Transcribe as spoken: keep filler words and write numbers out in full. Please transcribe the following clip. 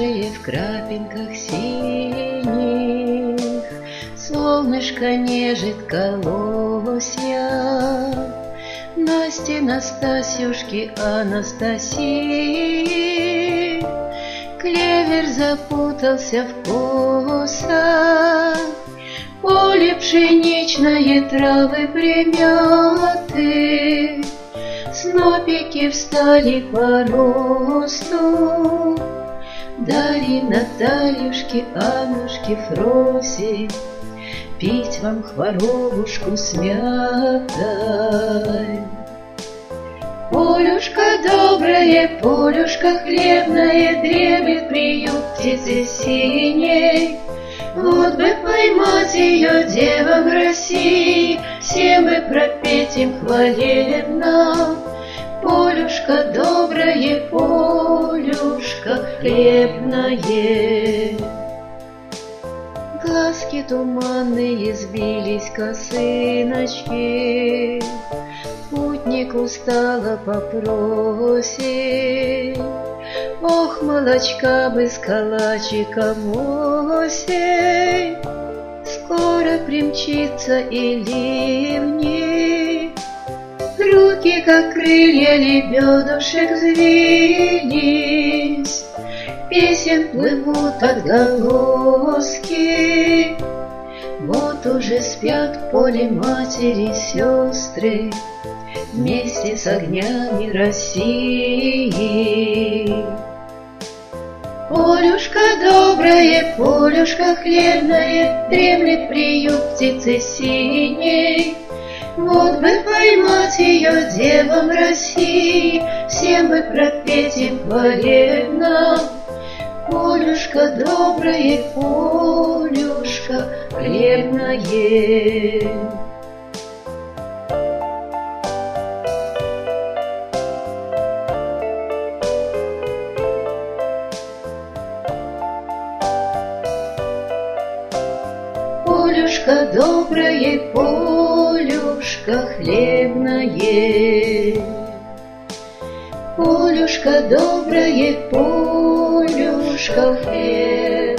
свежее в крапинках синих, солнышко нежит колосья. Насте, Настасьюшки, Анастасии, клевер запутался в косах, поле пшеничное, травы примяты, снопики встали по росту. Дарьи, Натальюшки, Аннушки, Фроси, пить вам хворобушку с мятой. Полюшка доброе, полюшка хлебное, дремлет приют птицы синей. Вот бы поймать ее девам России, всем бы пропеть им хвалебно. Полюшка доброе, полюшка хлебное. Глазки туманные сбились косыночки, путник устало попросит: ох, молочка бы с калачиком осень, скоро примчится и ливни. Руки, как крылья лебедушек, взвились, песен плывут отголоски. Вот уже спят в поле матери сестры вместе с огнями России. Полюшка доброе, полюшка хлебное, дремлет приют птицы синей. Вот бы поймать ее девам России, всем бы пропеть им хвалебно. Полюшка доброе, полюшка хлебное. Полюшка доброе, полюшка хлебное. Полюшка доброе, полюшка хлебное.